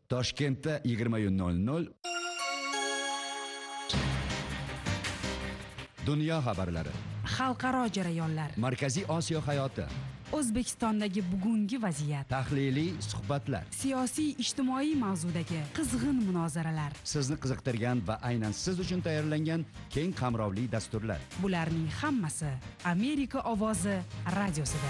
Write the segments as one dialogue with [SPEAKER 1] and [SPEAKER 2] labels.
[SPEAKER 1] Toshkentda 20:00 Dunyo xabarlari,
[SPEAKER 2] xalqaro jarayonlar,
[SPEAKER 1] Markaziy Osiyo hayoti,
[SPEAKER 2] O'zbekistondagi bugungi vaziyat,
[SPEAKER 1] tahliliy suhbatlar,
[SPEAKER 2] siyosiy ijtimoiy mavzudagi qizg'in munozaralar.
[SPEAKER 1] sizni qiziqtirgan va aynan siz uchun tayyorlangan keng qamrovli dasturlar.
[SPEAKER 2] Bularning hammasi Amerika ovozi radiosida.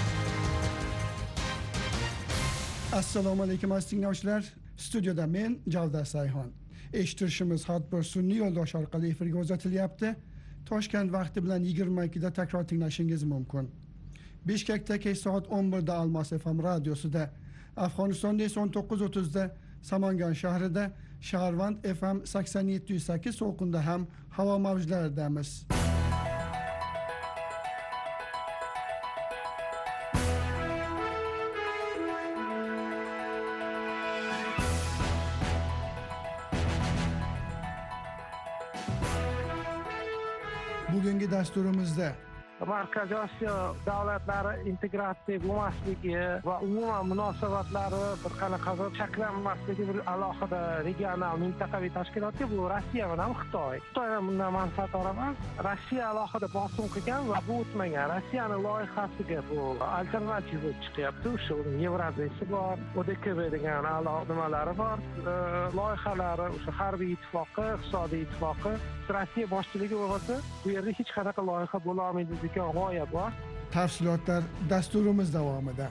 [SPEAKER 3] Assalomu alaykum aziz tinglovchilar. Studiyada men Javdar Sayhon. Eshittirishimiz har bir sun'iy yo'ldosh orqali efirga uzatilyapti. Toshkent vaqti bilan 22 da takror tinglashingiz mumkin. Bishkekda kech soat 11 da Almos FM radiosida, Afg'onistonda esa 19:30 da Samangan shahrida, Shaharvand FM 87.8 to'lqinda ham havo mavjlaridamiz. Bugungi dasturimizda
[SPEAKER 4] Markaziy Osiyo davlatlari integratsiya bo'lmasligi va umuman munosabatlari bir qanaqadir shaklanmasligi bir alohida regional mintaqaviy tashkilotga bu Rossiya bilan Xitoy. Xitoy ham bundan manfaatdor emas. Rossiya alohida bosim qilgan va bu o'tmagan. Rossiyaning loyihasiga bu alternativ bo'lib chiqyapti. O'sha Yevraziyasi bor, ODKB degan nimalari bor, loyihalari, o'sha harbiy ittifoqi, iqtisodiy ittifoqi. Rossiya boshchiligi bo'lsa, bu yerda hech qanaqa loyiha bo'la olmaydi degan g'oya bor.
[SPEAKER 3] Tafsilotlar dasturimiz davomida.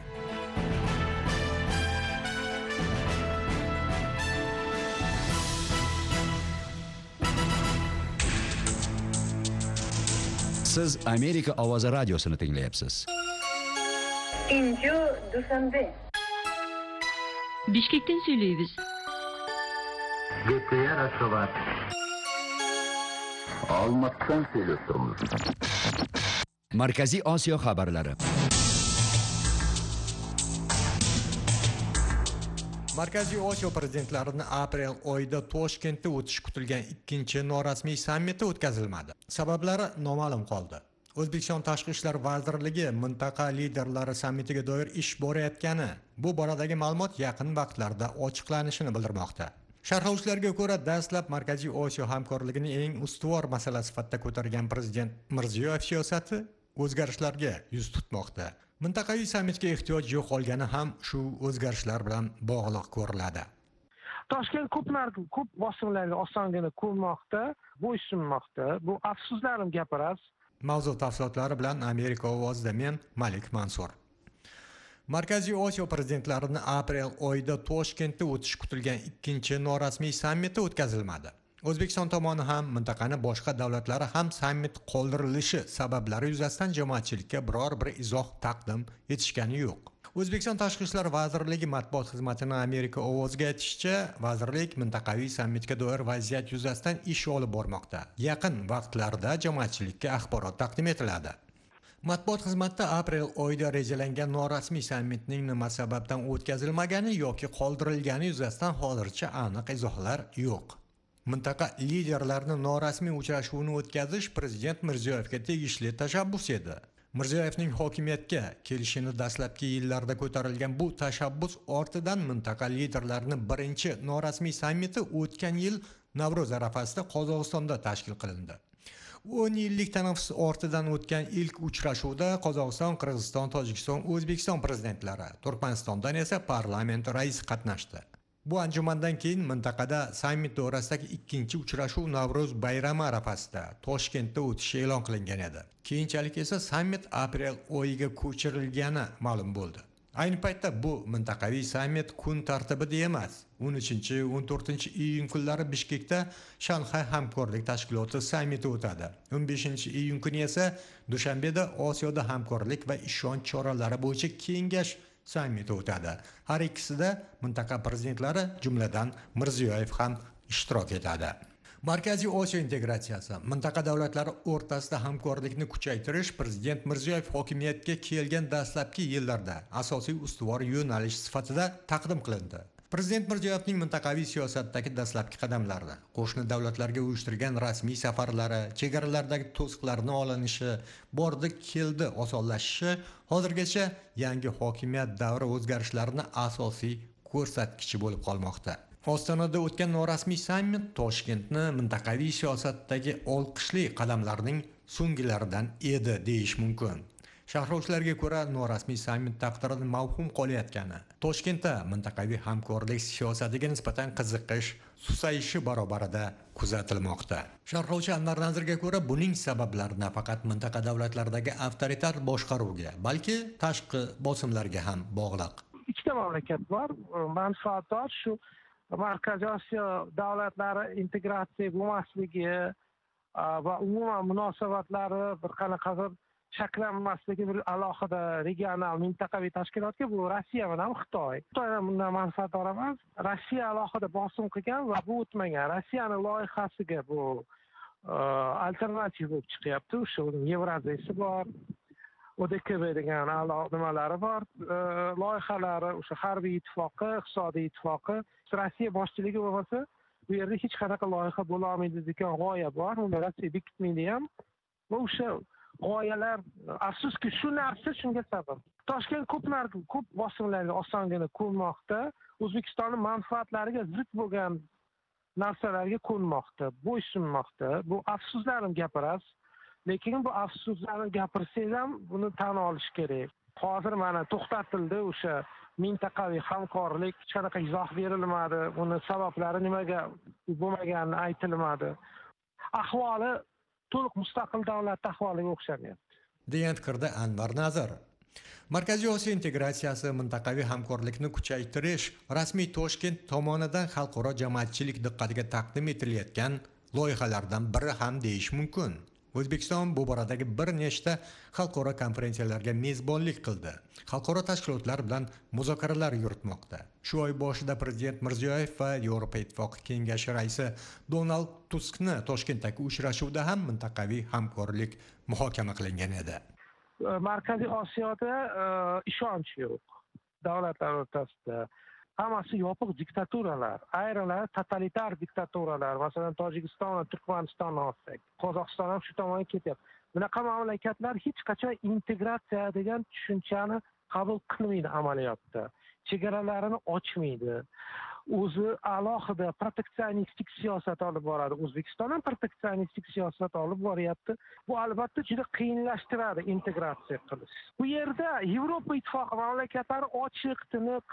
[SPEAKER 1] Siz Amerika ovozi radiosini tinglayapsiz.
[SPEAKER 5] Inju Dushanbe.
[SPEAKER 6] Bishkekdan söyleybiz.
[SPEAKER 7] Gepkaya Rasovat. Almatdan söylüyorsunuz.
[SPEAKER 1] Markaziy Osiyo xabarlari.
[SPEAKER 8] Markaziy Osiyo prezidentlarini aprel oyida Toshkentda o'tishi kutilgan ikkinchi norasmiy sammiti o'tkazilmadi. Sabablari noma'lum qoldi. O'zbekiston Tashqi ishlar vazirligi mintaqa liderlari sammitiga doir ish borayotgani, bu boradagi ma'lumot yaqin vaqtlarda ochiqlanishini bildirmoqda. Sharhlovchilarga ko'ra, dastlab Markaziy Osiyo hamkorligini eng ustuvor masala sifatida ko'targan prezident Mirziyoyev siyosati o'zgarishlarga yuz tutmoqda. Mintaqaviy sammitga ehtiyoj yo'q qolgani ham shu o'zgarishlar bilan bog'liq ko'riladi.
[SPEAKER 4] Toshkent ko'p bosimlarga osongina ko'nmoqda, bo'ysunmoqda. Bu afsuslarim gapiras.
[SPEAKER 8] Mavzu tafsilotlari bilan Amerika ovozida men Malik Mansur. Markaziy Osiyo prezidentlarini aprel oyida Toshkentda o'tishi kutilgan ikkinchi norasmiy sammiti o'tkazilmadi. O'zbekiston tomoni ham mintaqani boshqa davlatlari ham sammit qoldirilishi sabablari yuzasidan jamoatchilikka biror bir izoh taqdim etishgani yo'q. O'zbekiston Tashqi ishlar vazirligi matbuot xizmatining Amerika ovoziga aytishicha, vazirlik mintaqaviy sammitga doir vaziyat yuzasidan ish olib bormoqda. Yaqin vaqtlarda jamoatchilikka axborot taqdim etiladi. Matbuot xizmatida aprel oyida rejalangan norasmiy sammitning nima sababdan o'tkazilmagani yoki qoldirilgani yuzasidan hozircha aniq izohlar yo'q. Mintaqa liderlarini norasmiy uchrashuvini o'tkazish prezident Mirziyoyevga tegishli tashabbus edi. Mirziyoyevning hokimiyatga kelishini dastlabki yillarda ko'tarilgan bu tashabbus ortidan mintaqa liderlarining birinchi norasmiy sammiti o'tgan yil Navro'z arafasida Qozog'istonda tashkil qilindi. 10 yillik tanaffus ortidan o'tgan ilk uchrashuvda Qozog'iston, Qirg'iziston, Tojikiston, O'zbekiston prezidentlari, Turkmanistondan esa parlament raisi qatnashdi. Bu anjumandan keyin mintaqada sammit doirasidagi ikkinchi uchrashuv Navro'z bayrami arafasida Toshkentda o'tishi e'lon qilingan edi. Keyinchalik esa sammit aprel oyiga ko'chirilgani ma'lum bo'ldi. Ayni paytda bu mintaqaviy sammit kun tartibida emas. 13-14 iyun kunlari Bishkekda Shanxay hamkorlik tashkiloti sammiti o'tadi. 15 iyun kuni esa Dushanbeda Osiyoda hamkorlik va ishonch choralari bo'yicha kengash sammiti o'tadi. Har ikkisida mintaqa prezidentlari, jumladan Mirziyoyev ham ishtirok etadi. Markaziy Osiyo integratsiyasi, mintaqa davlatlari o'rtasida hamkorlikni kuchaytirish prezident Mirziyoyev hokimiyatga kelgan dastlabki yillarda asosiy ustuvor yo'nalish sifatida taqdim qilindi. Prezident Mirziyoyevning mintaqaviy siyosatdagi dastlabki qadamlari, qo'shni davlatlarga uyushtirgan rasmiy safarlari, chegaralardagi to'siqlarning olinishi, bordi-keldi osonlashishi hozirgacha yangi hokimiyat davri o'zgarishlarini asosiy ko'rsatkichi bo'lib qolmoqda. Ostonada o'tgan norasmiy sammit Toshkentni mintaqaviy siyosatdagi olqishli qadamlarning so'ngilaridan edi deyish mumkin. Sharhlovchilarga ko'ra, norasmiy sammit taqdirida mavhum qolayotgani, Toshkentda mintaqaviy hamkorlik siyosatiga nisbatan qiziqish susayishi barobarida kuzatilmoqda. Sharhlovchi Anvar Nazirga ko'ra, buning sabablari nafaqat mintaqa davlatlaridagi avtoritar boshqaruvga, balki tashqi bosimlarga ham bog'liq.
[SPEAKER 4] Ikkita mamlakat bor, manfaatdor shu Markaziy Osiyo davlatlari integratsiya bo'lmasligi va umuman munosabatlari bir qanaqadir shakllanmasligi bir alohida regional mintaqaviy tashkilotga bu Rossiya bilan Xitoy. Xitoy bundan manfaatdor emas. Rossiya alohida bosim qilgan va bu o'tmagan. Rossiyaning loyihasiga bu alternativ bo'lib chiqyapti. O'sha Yevraziyasi bor. ODKB degan nimalari bor. Loyihalari o'sha harbiy ittifoqi, iqtisodiy ittifoqi, Rossiya boshchiligi bo'lmasa, bu yerda hech qanaqa loyiha bo'la olmaydi degan g'oya bor. Uni Rossiya bekitmaydi ham. Va o'sha g'oyalar, afsuski shu narsa shunga sabab. Toshkent ko'p bosimlarga osongina ko'nmoqda, O'zbekistonning manfaatlariga zid bo'lgan narsalarga ko'nmoqda, bo'ysunmoqda. Bu afsuslarni gapirasiz, lekin bu afsuslarni gapirsangiz ham buni tan olish kerak. Hozir mana to'xtatildi o'sha mintaqaviy hamkorlik, hech qanaqa izoh berilmadi, buni sabablari nimaga bo'lmaganini aytilmadi. Ahvoli to'liq mustaqil davlat ahvoliga o'xshamayapti,
[SPEAKER 8] degan fikrda Anvar Nazir. Markaziy Osiyo integratsiyasi mintaqaviy hamkorlikni kuchaytirish rasmiy Toshkent tomonidan xalqaro jamoatchilik diqqatiga taqdim etilayotgan loyihalardan biri ham deyish mumkin. O'zbekiston bu boradagi bir nechta xalqaro konferensiyalarga mezbonlik qildi. Xalqaro tashkilotlar bilan muzokaralar yuritmoqda. Shu oy boshida Prezident Mirziyoyev va Yevropa Ittifoqi Kengashi raisi Donald Tuskni Toshkentdagi uchrashuvda ham mintaqaviy hamkorlik muhokama qilingan edi.
[SPEAKER 4] Markaziy Osiyoda ishonch yo'q davlatlar o'rtasida. Hammasi yopiq diktaturalar, ayrimlari totalitar diktaturalar. Masalan, Tojikiston va Turkmanistonni olsak, Qozog'iston ham shu tomonga ketyapti. Bunaqa mamlakatlar hech qachon integratsiya degan tushunchani qabul qilmaydi amaliyotda. Chegaralarini ochmaydi. O'zi alohida proteksionistik siyosat olib boradi. O'zbekiston ham proteksionistik siyosat olib boryapti. Bu albatta juda qiyinlashtiradi integratsiya qilish. Bu yerda Yevropa Ittifoqi mamlakatlari ochiq, tiniq,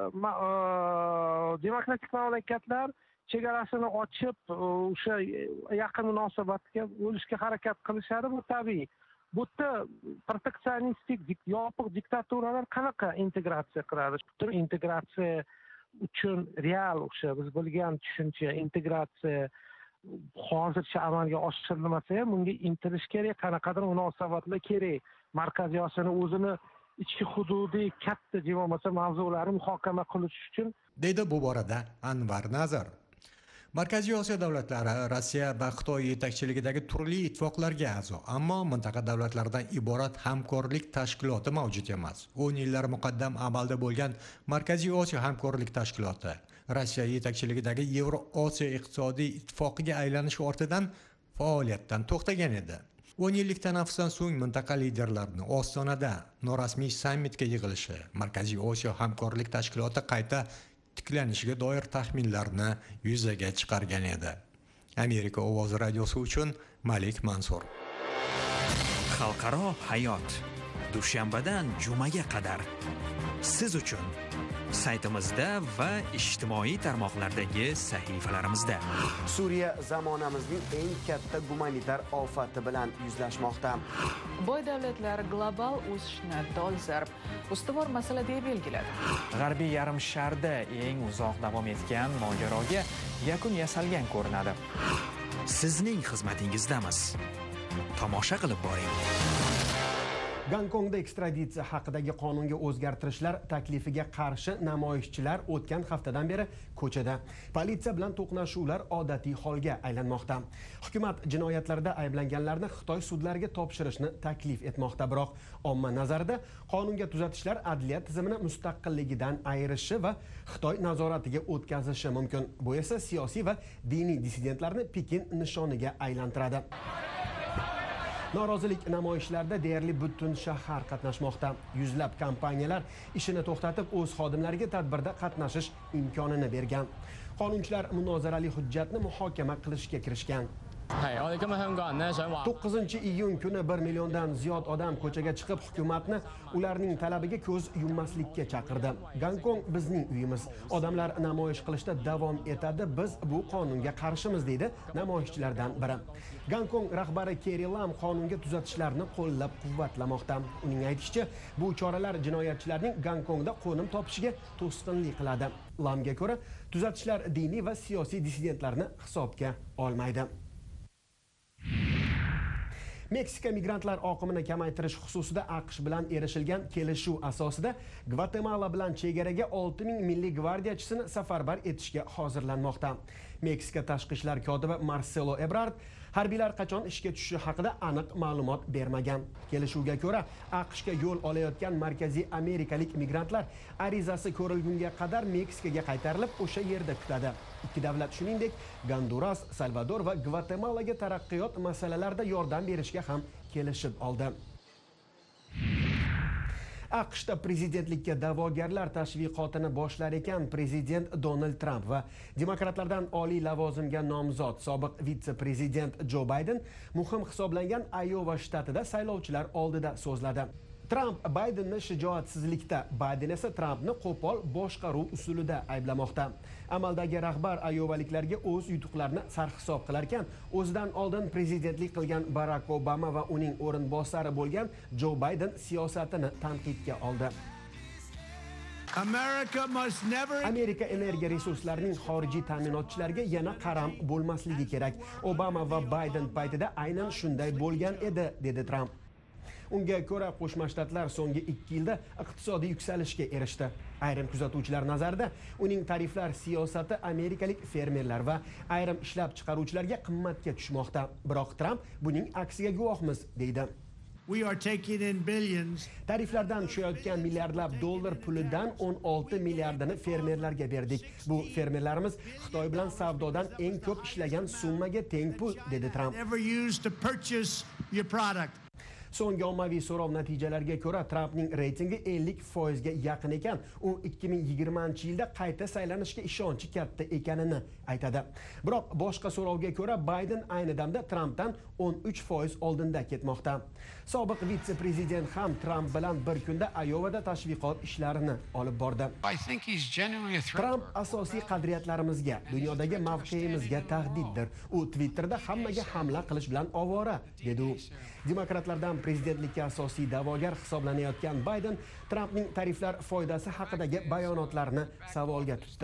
[SPEAKER 4] demokratik mamlakatlar chegarasini ochib, o'sha yaqin munosabatga bo'lishga harakat qilishadi, bu tabiiy. Bu yerda proteksionistik, yopiq diktaturalar qanaqa integratsiya qiladi? Integratsiya uchun real o'sha biz bilgan tushuncha integratsiya hozircha amalga oshirilmasa ham bunga intilish kerak, qanaqadir munosabatlar kerak. Markaziy Osiyoning o'zini ichki hududiy katta bo'lmasa mavzularini muhokama qilish uchun,
[SPEAKER 8] deydi bu borada Anvar Nazir. Markaziy Osiyo davlatlari Rossiya va Xitoy yetakchiligidagi turli ittifoqlarga a'zo, ammo mintaqa davlatlaridan iborat hamkorlik tashkiloti mavjud emas. 10 yillar muqaddam amalda bo'lgan Markaziy Osiyo hamkorlik tashkiloti Rossiya yetakchiligidagi Yevroosiyo iqtisodiy ittifoqiga aylanish ortidan faoliyatdan to'xtagan edi. 10 yillik tanaffusdan so'ng mintaqa liderlarining Ostonada norasmiy sammitga yig'ilishi Markaziy Osiyo hamkorlik tashkiloti qayta tiklanishiga doir taxminlarni yuzaga chiqargan edi. Amerika ovozi radiosi uchun Malik Mansur.
[SPEAKER 6] Xalqaro hayot dushanbadan jumaga qadar siz uchun saytimizda va ijtimoiy tarmoqlardagi sahifalarimizda.
[SPEAKER 9] Suriya zamonamizning eng katta gumanitar ofati bilan yuzlashmoqda.
[SPEAKER 10] Boy davlatlar global o'sishni dolzarb ustuvor masala deb belgiladi.
[SPEAKER 11] G'arbiy yarim sharda eng uzoq davom etgan mojaroga yakun yasalgan ko'rinadi.
[SPEAKER 6] Sizning xizmatingizdamiz. Tomosha qilib boring.
[SPEAKER 9] Gonkongda ekstraditsiya haqidagi qonunga o'zgartirishlar taklifiga qarshi namoyishchilar o'tgan haftadan beri ko'chada. Politsiya bilan to'qnashuvlar odatiy holga aylanmoqda. Hukumat jinoyatlarda ayblanganlarni Xitoy sudlariga topshirishni taklif etmoqda, biroq omma nazarida qonunga tuzatishlar adliya tizimini mustaqilligidan ayirishi va Xitoy nazoratiga o'tkazishi mumkin. Bu esa siyosiy va diniy dissidentlarni Pekin nishoniga aylantiradi. Norozilik namoyishlarida deyarli butun shahar qatnashmoqda. Yuzlab kompaniyalar ishini to'xtatib, o'z xodimlariga tadbirda qatnashish imkonini bergan. Qonunchilar munozarali hujjatni muhokama qilishga kirishgan. 9-iyun kuni 1 milliondan ziyod odam ko'chaga chiqib, hukumatni ularning talabiga ko'z yummaslikka chaqirdi. Gonkong bizning uyimiz. Odamlar namoyish qilishda davom etadi. Biz bu qonunga qarshimiz, deydi namoyishchilardan biri. Gonkong rahbari Carrie Lam qonunga tuzatishlarni qo'llab-quvvatlamoqda. Uning aytishicha, bu choralar jinoyatchilarning Gonkongda qo'nim topishiga to'sqinlik qiladi. Lamga ko'ra, tuzatishlar diniy va siyosiy dissidentlarni hisobga olmaydi. Meksika migrantlar oqimini kamaytirish xususida AQSh bilan erishilgan kelishuv asosida Gvatemala bilan chegaraga 6000 milliy gvardiyachisini safarbar etishga hozirlanmoqda. Meksika tashqi ishlar kotibi Marcelo Ebrard harbiylar qachon ishga tushishi haqida aniq ma'lumot bermagan. Kelishuvga ko'ra, AQShga yo'l olayotgan Markaziy Amerikalik migrantlar arizasi ko'rilgunga qadar Meksikaga qaytarilib, o'sha yerda kutadi. Ikki davlat shuningdek, Gonduras, Salvador va Gvatemalaga taraqqiyot masalalarida yordam berishga ham kelishib oldi. AQShda prezidentlikka da'vogarlar tashviqotini boshlar ekan prezident Donald Trump va demokratlardan oliy lavozimga nomzod sobiq vitse-prezident Jo Bayden muhim hisoblangan Ayova shtatida saylovchilar oldida so'zladi. Trump Baydenni shijoatsizlikda, Bayden esa Trumpni qo'pol boshqaruv usulida ayblamoqda. Amaldagi rahbar ayovaliklarga o'z yutuqlarini sarhisob qilar ekan, o'zidan oldin prezidentlik qilgan Barack Obama va uning o'rinbosari bo'lgan Jo Bayden siyosatini tanqidga oldi. Amerika energiya resurslarining xorijiy ta'minotchilarga yana qaram bo'lmasligi kerak. Obama va Bayden paytida aynan shunday bo'lgan edi, dedi Trump. Unga ko'ra, Qo'shma Shtatlar so'nggi 2 yilda iqtisodiy yuksalishga erishdi. Ayrim kuzatuvchilar nazarida uning tariflar siyosati amerikalik fermerlar va ayrim ishlab chiqaruvchilarga qimmatga tushmoqda. Biroq Trump buning aksiga guvohmiz, deydi. Tariflardan tushayotgan milliardlab dollar pulidan 16 milliardini fermerlarga berdik. Bu fermerlarimiz Xitoy bilan savdodan eng ko'p ishlagan summaga teng pul, dedi Trump. So'nggi ommaviy so'rov natijalariga ko'ra Trumpning reytingi 50% ga yaqin ekan. U 2020-yilda qayta saylanishga ishonchi katta ekanini aytadi. Biroq boshqa so'rovga ko'ra Bayden ayni damda Trumpdan 13% oldinda ketmoqda. Sobiq vitse-prezident ham Trump bilan bir kunda Ayovada tashviqot ishlarini olib bordi. Trump asosiy qadriyatlarimizga, dunyodagi mavqeyimizga tahdiddir. U Twitterda hammaga hamla qilish bilan ovora, dedi u. Demokratlardan prezidentlikka asosiy da'vogar hisoblanayotgan Bayden Trumpning tariflar foydasi haqidagi bayonotlarini savolga tutdi.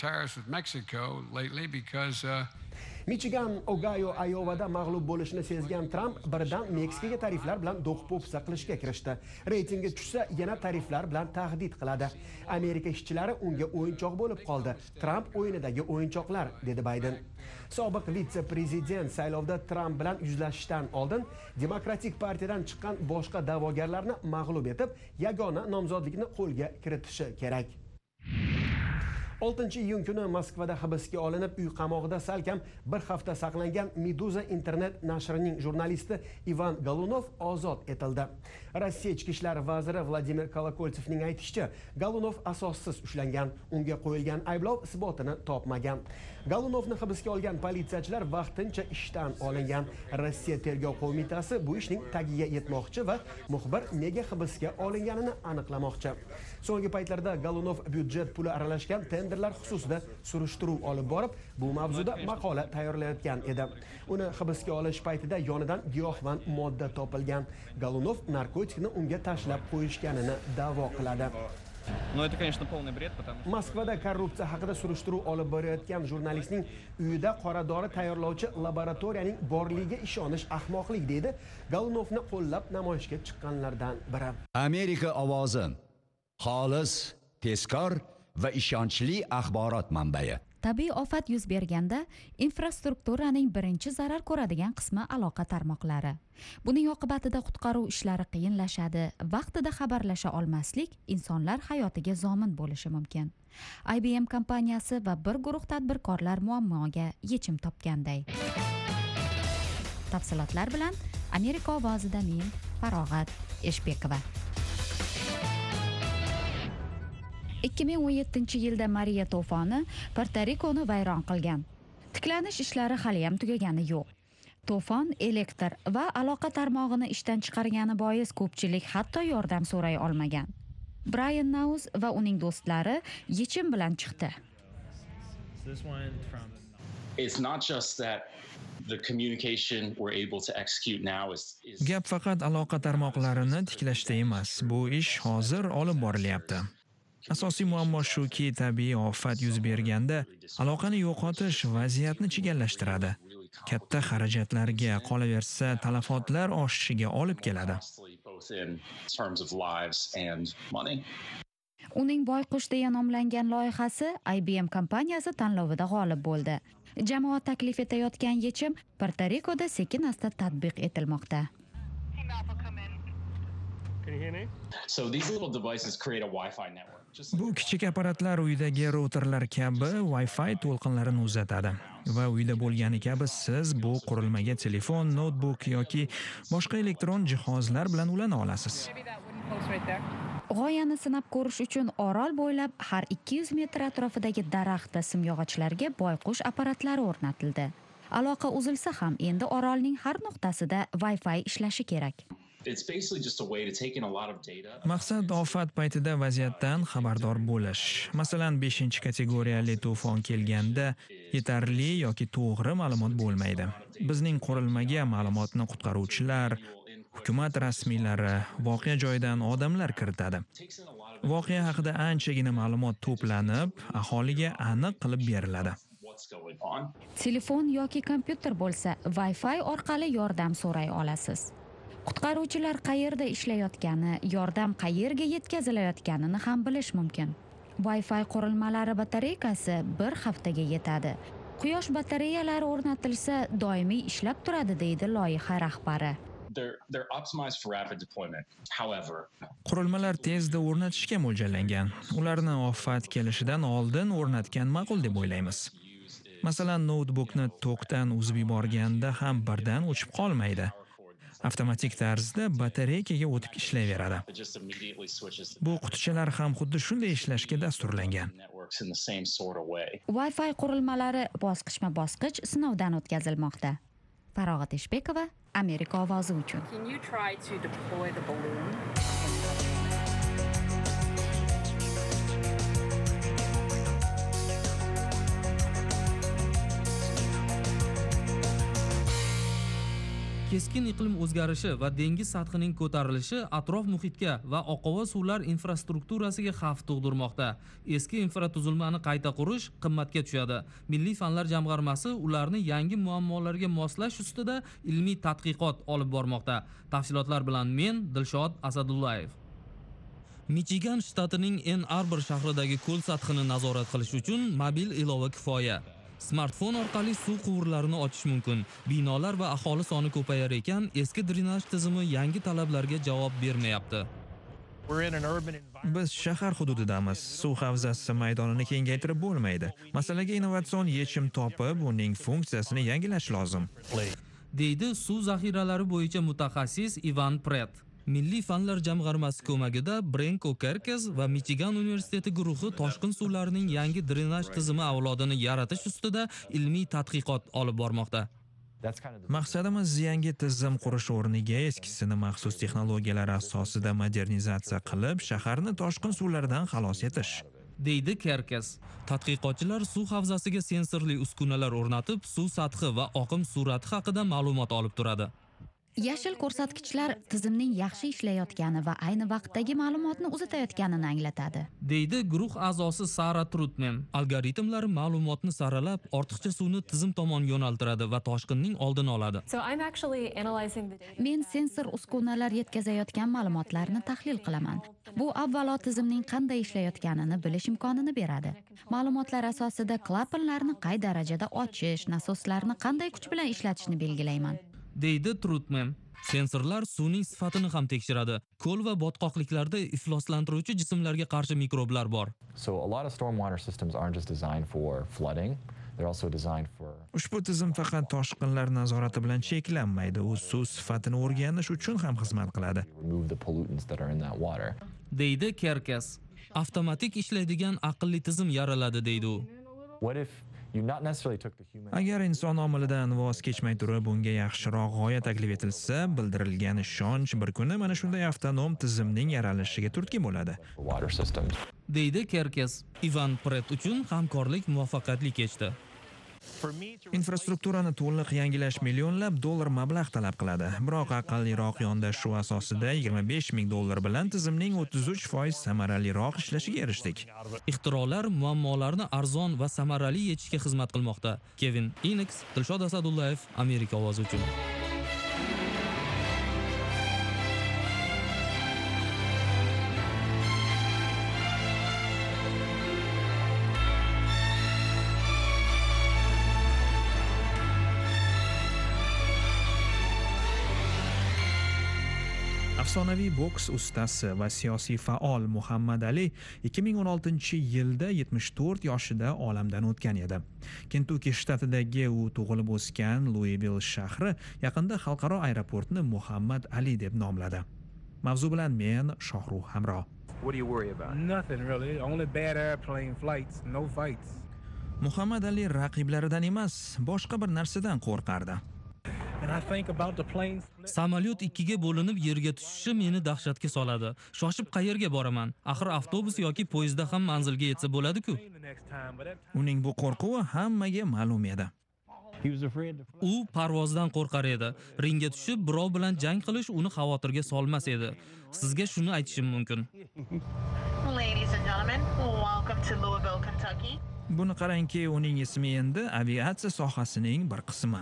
[SPEAKER 9] Michigan, Ohio, Ayovada mag'lub bo'lishni sezgan Trump birdan Meksikaga tariflar bilan do'q-po'pisa qilishga kirishdi. Reytingi tushsa, yana tariflar bilan tahdid qiladi. Amerika ishchilari unga o'yinchoq bo'lib qoldi. Trump o'yinidagi o'yinchoqlar, dedi Bayden. Sobiq vitse-prezident saylovda Trump bilan yuzlashishdan oldin Demokratik partiyadan chiqqan boshqa da'vogarlarni mag'lub etib, yagona nomzodlikni qo'lga kiritishi kerak. 6-iyun kuni Moskvada hibsga olinib, uy qamog'ida salkam bir hafta saqlangan Meduza internet nashrining jurnalisti Ivan Golunov ozod etildi. Rossiya ichki ishlar vaziri Vladimir Kolokoltsevning aytishicha, Golunov asossiz ushlangan. Unga qo'yilgan ayblov isbotini topmagan. Golunovni hibsga olgan politsiyachilar vaqtincha ishdan olingan. Rossiya tergov qo'mitasi bu ishning tagiga yetmoqchi va muxbir nega hibsga olinganini aniqlamoqchi. So'nggi paytlarda Golunov byudjet puli aralashgan tenderlar xususida surishtiruv olib borib, bu mavzuda maqola tayyorlayotgan edi. Uni hibsga olish paytida yonidan giyohvand modda topilgan. Golunov narkotikni unga tashlab qo'yishganini da'vo qiladi.
[SPEAKER 12] Но это, конечно, полный бред, потому что...
[SPEAKER 9] Moskvada korrupsiya haqida surishtiruv olib borayotgan jurnalistning uyida qora dori tayyorlovchi laboratoriyaning borligiga ishonish ahmoqlik, deydi Golunovni qo'llab namoyishga chiqqanlardan biri.
[SPEAKER 1] Amerika ovozi xolis, tezkor va ishonchli axborot manbai.
[SPEAKER 13] Tabiiy ofat yuz berganda infrastrukturaning birinchi zarar ko'radigan qismi aloqa tarmoqlari. Buning oqibatida qutqaruv ishlari qiyinlashadi, vaqtida xabarlasha olmaslik insonlar hayotiga zomin bo'lishi mumkin. IBM kompaniyasi va bir guruh tadbirkorlar muammoga yechim topganday. Tafsilotlar bilan Amerika ovozida men Farog'at Eshbekova. 2017-yilda Mariya to'foni Puerto-Rikoni vayron qilgan. Tiklanish ishlari hali ham tugagani yo'q. To'fon elektr va aloqa tarmog'ini ishdan chiqargani bois ko'pchilik hatto yordam so'ray olmagan. Brian Naus va uning do'stlari yechim bilan chiqdi.
[SPEAKER 14] It's not just that the communication we're able to execute now is
[SPEAKER 6] Gap faqat aloqa tarmoqlarini tiklashda emas. Bu ish hozir olib borilyapti. Asosiy muammo shuki, tabiiy ofat yuz berganda aloqani yo'qotish vaziyatni chigallashtiradi. Katta xarajatlarga, qolaversa, talafotlar oshishiga olib keladi.
[SPEAKER 13] Uning Boyqush deya nomlangan loyihasi IBM kompaniyasi tanlovida g'olib bo'ldi. Jamoat taklif etayotgan yechim Puerto-Rikoda sekin-asta tatbiq etilmoqda.
[SPEAKER 14] So these little devices create a Wi-Fi network.
[SPEAKER 6] Bu kichik apparatlar uydagi routerlar kabi Wi-Fi to'lqinlarini uzatadi va uyda bo'lgani kabi siz bu qurilmaga telefon, notebook yoki boshqa elektron jihozlar bilan ulana olasiz.
[SPEAKER 13] G'oyani sinab ko'rish uchun orol bo'ylab har 200 metr atrofidagi daraxt va simyog'ochlarga Boyqush apparatlari o'rnatildi. Aloqa uzilsa ham endi orolning har nuqtasida Wi-Fi ishlashi kerak.
[SPEAKER 14] It's basically just a way to take in a lot of data.
[SPEAKER 6] Maqsad ofat paytida vaziyatdan xabardor bo'lish. Masalan, 5-kategoriyali to'fon kelganda yetarli yoki to'g'ri ma'lumot bo'lmaydi. Bizning qurilmaga ma'lumotni qutqaruvchilar, hukumat rasmiylari, voqea joyidan odamlar kiritadi. Voqea haqida anchagina ma'lumot to'planib, aholiga aniq qilib beriladi.
[SPEAKER 13] Telefon yoki kompyuter bo'lsa, Wi-Fi orqali yordam so'ray olasiz. Qutqaruvchilar qayerda ishlayotgani, yordam qayerga yetkazilayotganini ham bilish mumkin. Wi-Fi qurilmalari batareykasi 1 haftaga yetadi. Quyosh batareyalari o'rnatilsa, doimiy ishlab turadi, deydi loyiha rahbari.
[SPEAKER 14] They're optimized for rapid deployment. However,
[SPEAKER 6] qurilmalar tezda o'rnatishga mo'ljallangan. Ularni ofat kelishidan oldin o'rnatgan ma'qul deb o'ylaymiz. Masalan, notebookni tokdan uzib yuborganda ham birdan o'chib qolmaydi. Avtomatik tarzda batareykaga o'tib ishlayveradi. Bu qutichalar ham xuddi shunday ishlashga dasturlangan.
[SPEAKER 13] Wi-Fi qurilmalari bosqichma-bosqich sinovdan o'tkazilmoqda. Farog'at Eshbekova, Amerika ovozi uchun.
[SPEAKER 10] Can you try to deploy the balloon?
[SPEAKER 15] Keskin iqlim o'zgarishi va dengiz sathining ko'tarilishi atrof muhitga va oqova suvlar infrastrukturasiga xavf tug'dirmoqda. Eski infratuzilmani qayta qurish qimmatga tushadi. Milliy fanlar jamg'armasi ularni yangi muammolarga moslash ustida ilmiy tadqiqot olib bormoqda. Tafsilotlar bilan men Dilshod Asadullayev. Michigan shtatining Ann Arbor shahridagi ko'l sathini nazorat qilish uchun mobil ilova kifoya. Smartfon orqali suv quvurlarini ochish mumkin. Binolar va aholi soni ko'payar ekan, eski drenaj tizimi yangi talablarga javob bermayapti.
[SPEAKER 6] Biz shahar hududidamiz. Suv havzasi maydonini kengaytirib bo'lmaydi. Masalaga innovatsion yechim topib, uning funksiyasini yangilash lozim,
[SPEAKER 15] deydi suv zaxiralari bo'yicha mutaxassis Ivan Pret. Milliy fanlar jamg'armasi ko'magida Brenko Kerkes va Michigan universiteti guruhi toshqin suvlarining yangi drenaj tizimi avlodini yaratish ustida ilmiy tadqiqot olib bormoqda.
[SPEAKER 6] Maqsadimiz yangi tizim qurish o'rniga eskisini maxsus texnologiyalar asosida modernizatsiya qilib, shaharni toshqin suvlardan xalos etish,
[SPEAKER 15] deydi Kerkes. Tadqiqotchilar suv havzasiga sensorli uskunalar o'rnatib, suv sathi va oqim sur'ati haqida ma'lumot olib turadi.
[SPEAKER 13] Yashil ko'rsatkichlar tizimning yaxshi ishlayotgani va ayni vaqtdagi ma'lumotni uzatayotganini anglatadi,
[SPEAKER 15] deydi guruh a'zosi Sara Trutman. Algoritmlar ma'lumotni saralab, ortiqcha suvni tizim tomon yo'naltiradi va toshqinning oldini oladi.
[SPEAKER 13] Men sensor uskunalar yetkazayotgan ma'lumotlarni tahlil qilaman. Bu avvalo tizimning qanday ishlayotganini bilish imkonini beradi. Ma'lumotlar asosida klapanlarni qay darajada ochish, nasoslarni qanday kuch bilan ishlatishni belgilayman,
[SPEAKER 15] deydi Trutman. Sensorlar suvning sifatini ham tekshiradi. Ko'l va botqoqliklarda ifloslantiruvchi jismlarga qarshi mikroblar bor.
[SPEAKER 16] So a lot of stormwater systems aren't just designed for flooding.
[SPEAKER 6] Ushbu tizim faqat toshqinlar nazorati bilan cheklanmaydi, u suv sifatini o'rganish uchun ham xizmat qiladi.
[SPEAKER 15] deydi Kerkes. Avtomatik ishlaydigan aqlli tizim yaraladi deydi u.
[SPEAKER 6] Agar inson omilidan voz kechmay turib unga yaxshiroq g'oya taklif etilsa, bildirilgan ishonch bir kuni mana shunday avtonom tizimning yaralishiga turtki bo'ladi.
[SPEAKER 15] deydi Kerkes. Ivan Pret uchun hamkorlik muvaffaqiyatli kechdi.
[SPEAKER 6] Infrastrukturani to'liq yangilash millionlab dollar mablag' talab qiladi. Biroq aqlliroq yondashuv asosida $25,000 bilan tizimning 33% samaraliroq ishlashiga erishdik.
[SPEAKER 15] Ixtirolar muammolarni arzon va samarali yechishga xizmat qilmoqda. Kevin Inex, Dilshod Asadullayev, Amerika ovozi uchun.
[SPEAKER 6] Afsonaviy boks ustasi va siyosiy faol Muhammad Ali 2016-yilda 74 yoshida olamdan o'tgan edi. Kentuki shtatidagi u tug'ilib o'sgan Louisville shahri yaqinda xalqaro aeroportni Muhammad Ali deb nomladi. Mavzu bilan men Shohruh Hamro.
[SPEAKER 16] What do you worry about? Nothing really. Only bad airplane flights, no fights.
[SPEAKER 6] Muhammad Ali raqiblaridan emas, boshqa bir narsadan qo'rqardi.
[SPEAKER 15] Samolyot ikkiga bo'linib yerga tushishi meni dahshatga soladi. Shoshib qayerga boraman? Axir avtobus yoki poyezdda ham manzilga yetsa bo'ladi-ku.
[SPEAKER 6] Uning bu qo'rquvi hammaga ma'lum edi.
[SPEAKER 15] U parvozdan qo'rqar edi. Ringga tushib birov bilan jang qilish uni xavotirga solmas edi. Sizga shuni aytishim mumkin.
[SPEAKER 17] Ladies and gentlemen, welcome to Louisville, Kentucky.
[SPEAKER 6] Buni qarangki, uning ismi endi aviatsiya sohasining bir qismi.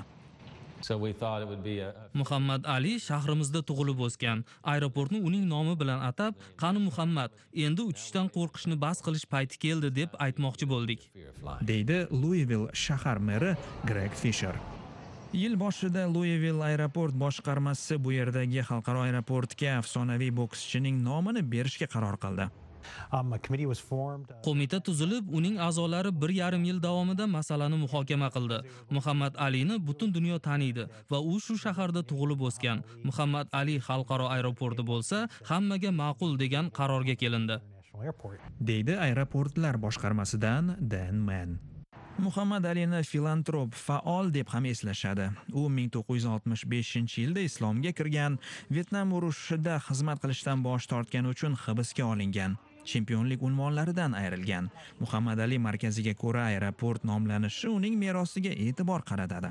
[SPEAKER 15] Muhammad Ali shahrimizda tug'ilib o'sgan. Aeroportni uning nomi bilan atab, "Qani Muhammad, endi uchishdan qo'rqishni bas qilish payti keldi" deb aytmoqchi bo'ldik,
[SPEAKER 6] deydi Louisville shahar meri Greg Fisher. Yil boshida Louisville aeroport boshqarmasi bu yerdagi xalqaro aeroportga afsonaviy bokschining nomini berishga qaror qildi.
[SPEAKER 15] Qo'mita tuzilib, uning a'zolari 1,5 yil davomida masalani muhokama qildi. Muhammad Alini butun dunyo taniydi va u shu shaharda tug'ilib o'sgan. Muhammad Ali xalqaro aeroporti bo'lsa, hammaga ma'qul degan qarorga kelindi,
[SPEAKER 6] deydi aeroportlar boshqarmasidan Dan Mann. Muhammad Alini filantrop, faol deb ham eslashadi. U 1965-yilda islomga kirgan, Vyetnam urushida xizmat qilishdan bosh tortgani uchun hibsga olingan. Chempionlik unvonlaridan ayrilgan. Muhammad Ali markaziga ko'ra aeroport nomlanishi uning merosiga e'tibor qaratadi.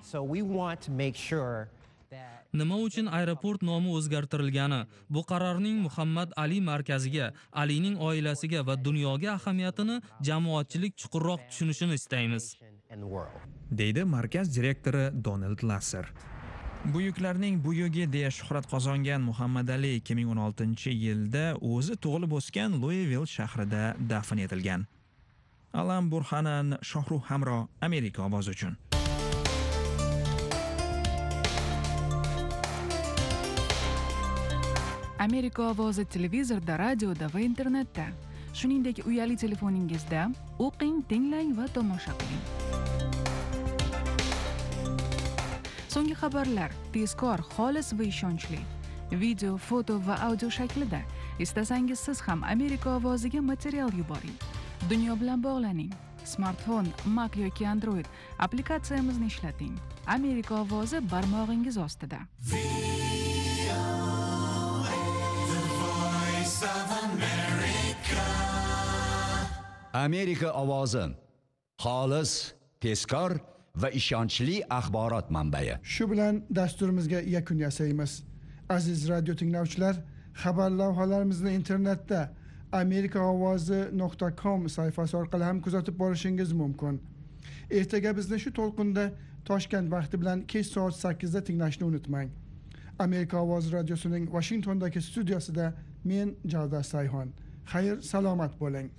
[SPEAKER 15] Nima uchun aeroport nomi o'zgartirilgani, bu qarorning Muhammad Ali markaziga, Alining oilasiga va dunyoga ahamiyatini jamoatchilik chuqurroq tushunishini istaymiz,
[SPEAKER 6] deydi markaz direktori Donald Lasser. Buyuklarning buyugi deya shuhrat qozongan Muhammad Ali 2016-yilda o'zi tug'ilib o'sgan Louisville shahrida dafn etilgan. Alam Burhanan, Shohruh Hamro, Amerika ovozi uchun.
[SPEAKER 2] Amerika ovozi televizorda, radioda va internetda. Shuningdek, uyali telefoningizda o'qing, tinglang va tomosha qiling. So'nggi xabarlar tezkor, xolis va ishonchli. Video, foto va audio shaklida. Istasangiz siz ham Amerika ovoziga material yuboring. Dunyo bilan bog'laning. Smartfon, Mac yoki Android applikatsiyamizni ishlating. Amerika ovozi barmog'ingiz ostida.
[SPEAKER 1] Amerika ovozi. Xolis, tezkor va ishonchli axborot manbai.
[SPEAKER 3] Shu bilan dasturimizga yakun yasaymiz. Aziz radio tinglovchilar, xabar lavhalarimizni internetda amerikaovozi.com sayfasi orqali ham kuzatib borishingiz mumkin. Ertaga bizni shu to'lqinda Toshkent vaqti bilan kech soat 8 da tinglashni unutmang. Amerika ovozi radiosining Washingtondagi studiyasida men Javdar Sayhon. Xayr, salomat bo'ling.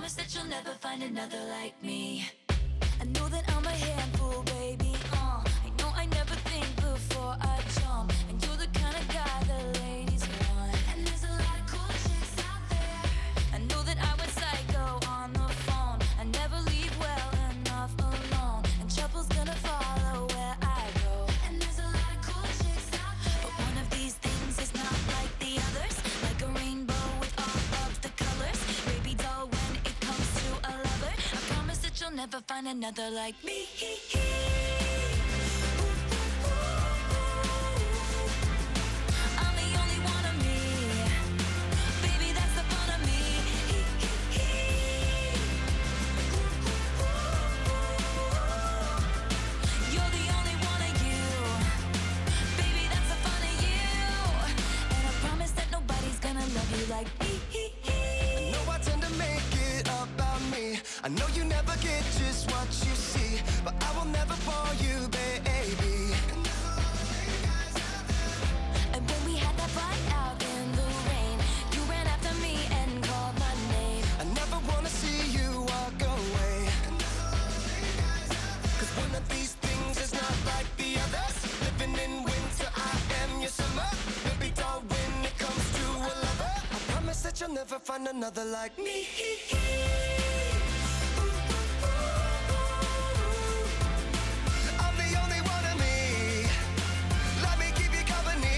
[SPEAKER 18] I know that I'm a handful, baby. I know I never think before I jump, and you're the kind of guy the ladies want. And there's a lot of cool chicks out there. I know that I went psycho on the phone. I never leave well enough alone. never find another like me. I'm the only one of me. Baby, that's the fun of me. You're the only one of you. Baby, that's the fun of you. And I promise that nobody's gonna love you like me.
[SPEAKER 19] I know I tend to make it about me. I know you never get just what you see, but I will never fall you, baby.
[SPEAKER 18] And when we had that fight out in the rain, you ran after me and called my name.
[SPEAKER 19] I never wanna see you walk away. Cause one of these things is not like the others. Living in winter, I am your summer. Maybe dull when it comes to a lover. I promise that you'll never find another like me. I'm the only one of me. Let me keep you company.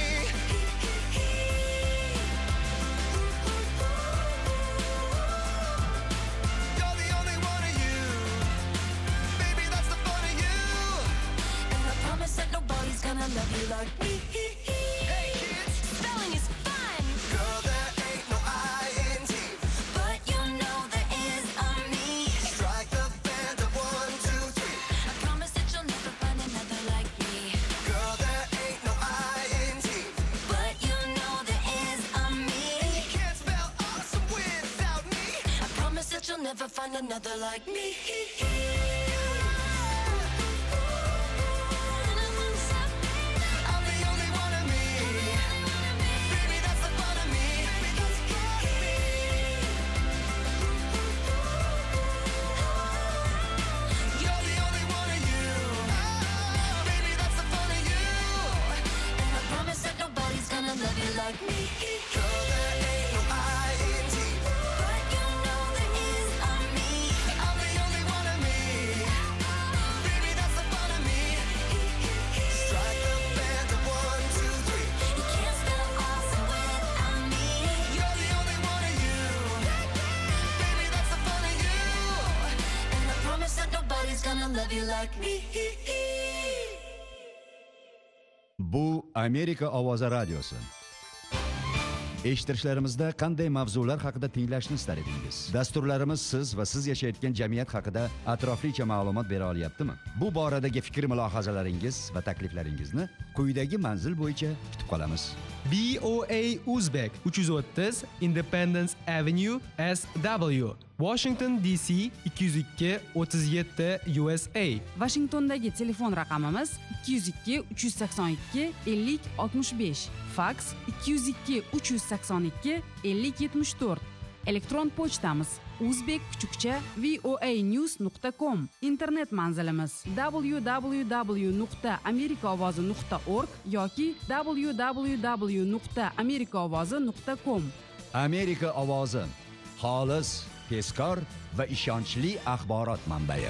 [SPEAKER 19] You're the only one of you. Baby, that's the fun of you.
[SPEAKER 18] And I promise that nobody's gonna love you like me.
[SPEAKER 19] Hey kids,
[SPEAKER 18] Spelling is fun,
[SPEAKER 19] girl, there ain't no I-N-T.
[SPEAKER 18] but you know there is a me.
[SPEAKER 19] Strike the band of 1, 2, 3.
[SPEAKER 18] I promise that you'll never find another like me.
[SPEAKER 19] Girl, there ain't no I-N-T.
[SPEAKER 18] But you know there is a me.
[SPEAKER 19] You can't spell awesome without me.
[SPEAKER 18] I promise that you'll never find another like me.
[SPEAKER 19] I'm the only one of me. Baby, that's the fun of me. You're the only one of you. Baby, that's the fun of you.
[SPEAKER 18] And I promise that nobody's gonna love you like me.
[SPEAKER 19] Girl, there ain't no I-N-T.
[SPEAKER 18] But you know there is a me.
[SPEAKER 19] I'm the only one of me. Baby, that's the fun of me. Strike the band of 1, 2, 3.
[SPEAKER 18] You can't spell awesome without me.
[SPEAKER 19] You're the only one of you. Baby, that's the fun of you.
[SPEAKER 18] And I promise that nobody's gonna love you like me.
[SPEAKER 1] Bu Amerika ovozi radiosi. Eshittirishlarimizda qanday mavzular haqida tinglashni istar edingiz? Dasturlarimiz siz va siz yashayotgan jamiyat haqida atroflicha ma'lumot bera olyaptimi? Bu boradagi fikr-mulohazalaringiz va takliflaringizni quyidagi manzil bo'yicha kutib qolamiz.
[SPEAKER 20] BOA Uzbek 330 Independence Avenue SW, Washington DC 202 37 USA.
[SPEAKER 21] Vashingtondagi telefon raqamimiz 202 382 50 65, faks 202 382 50 74. Elektron pochtamiz uzbek_voanews.com. Internet manzilimiz www.amerikaovozi.org yoki www.amerikaovozi.com.
[SPEAKER 1] Amerika ovozi, xolis, tezkor va ishonchli axborot manbai.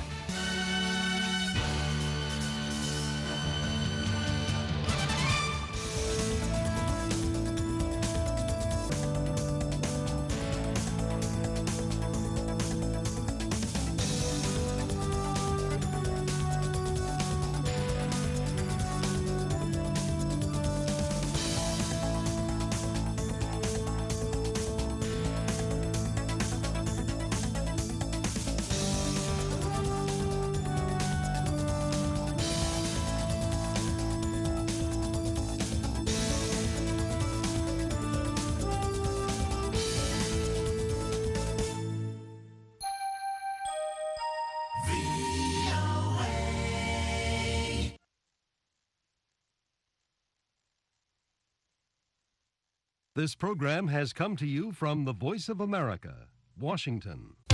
[SPEAKER 22] This program has come to you from the Voice of America, Washington.